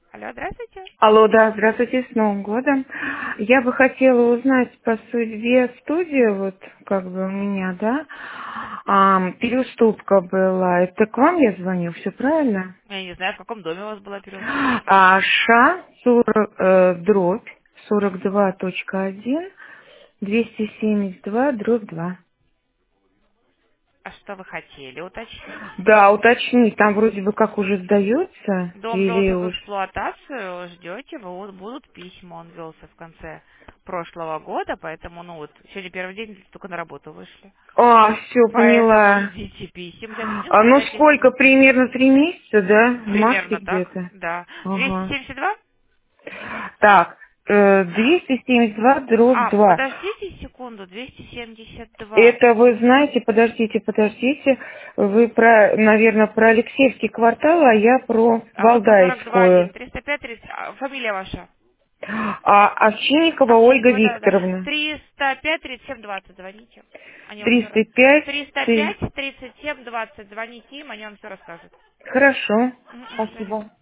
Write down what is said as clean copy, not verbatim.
Алло, здравствуйте. Алло, да, здравствуйте, с Новым годом. Я бы хотела узнать по судьбе студии, вот как бы у меня, да, переуступка была. Это к вам я звоню, все правильно? Я не знаю, в каком доме у вас была переуступка. ША 40, дробь 42.1, 272 дробь 2. А что вы хотели уточнить? Да, уточни, там вроде бы как уже сдается Дом или ввелся в уж... эксплуатацию, ждете, будут письма, он ввелся в конце прошлого года, поэтому, сегодня первый день, только на работу вышли. Все, Поэтому поняла. ждите писем. Сейчас минутку, Ну дайте сколько, примерно 3 месяца, да? В марте примерно так, где-то. да. Ага. 272? Так, 272 дробь А, 2. подождите секунду, 272. Это вы знаете, подождите. Вы про, наверное, про Алексеевский квартал, а я про А вы по 42.1, Валдаевскую. 305, фамилия ваша? Овчинникова Ольга Овчинникова, да. Викторовна. 305 37 20, звоните. Они вам все 305. 305 37 20, звоните им, они вам все расскажут. Хорошо. Мгм, до свидания. Спасибо.